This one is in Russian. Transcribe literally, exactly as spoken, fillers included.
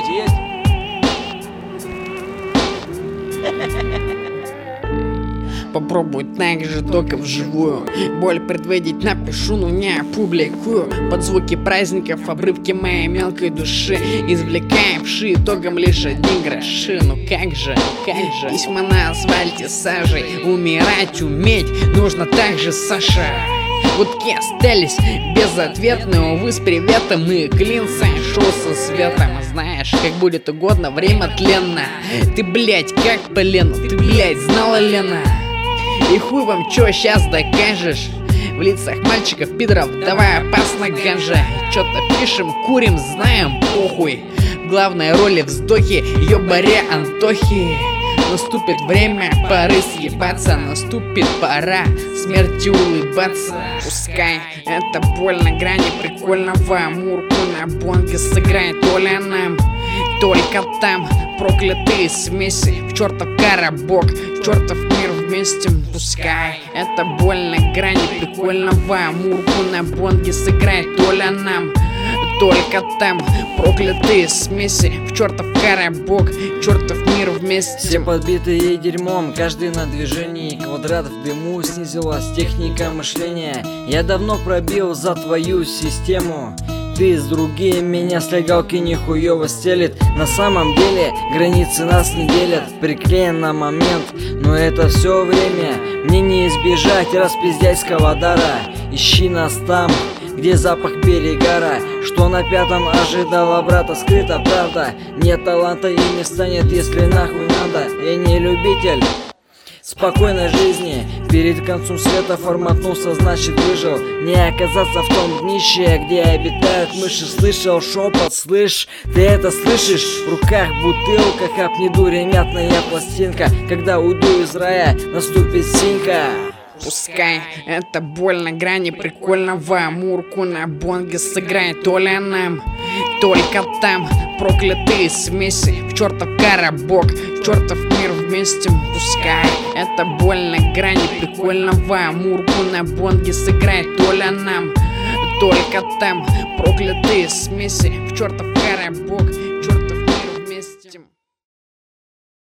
есть, есть. Попробуй так же, только вживую. Боль предвидеть напишу, но не опубликую. Под звуки праздников обрывки моей мелкой души, извлекая вши, итогом лишь одни гроши. Ну как же, как же письма на асфальте сажей. Умирать уметь нужно так же, Саша. Гудки остались безответные, увы, с приветом и клин сошел со светом. Знаешь, как будет угодно, время тленно. Ты, блять, как по Лену, ты, блять, знала, Лена? И хуй вам чё сейчас докажешь? В лицах мальчиков, пидоров, давай опасно ганжа. Чё-то пишем, курим, знаем, похуй. В главной роли вздохи, ёбаря Антохи. Наступит время поры съебаться, наступит пора смерти улыбаться. Пускай это больно, грани прикольного, Амурку на бонге сыграет Оля нам. Только там проклятые смеси, в чертов коробок, в чертов мир вместе. Пускай это больно, грани прикольного, Амурку на бонге сыграет Оля нам. Только там проклятые смеси, в чертов коробок, чертов мир вместе. Все подбитые дерьмом, каждый на движении, квадрат в дыму, снизилась техника мышления. Я давно пробил за твою систему. Ты с другим меня с легалки нихуёво стелит. На самом деле границы нас не делят, приклеен на момент. Но это все время мне не избежать распиздяйского дара. Ищи нас там, где запах перегара, что на пятом ожидала брата. Скрыта правда, нет таланта и не станет, если нахуй надо. Я не любитель спокойной жизни, перед концом света форматнулся, значит выжил. Не оказаться в том днище, где обитают мыши. Слышал шепот, слышь, ты это слышишь? В руках бутылка, хапни дури, мятная пластинка. Когда уйду из рая, наступит синька. Пускай это больно, грани прикольного, Амурку на бонге сыграет Оля нам. Только там проклятые смеси, в чертов коробок, в чертов мир вместе. Пускай это больно, грани прикольного, Амурку на бонге сыграет Оля нам. Только там проклятые смеси, в чертов коробок,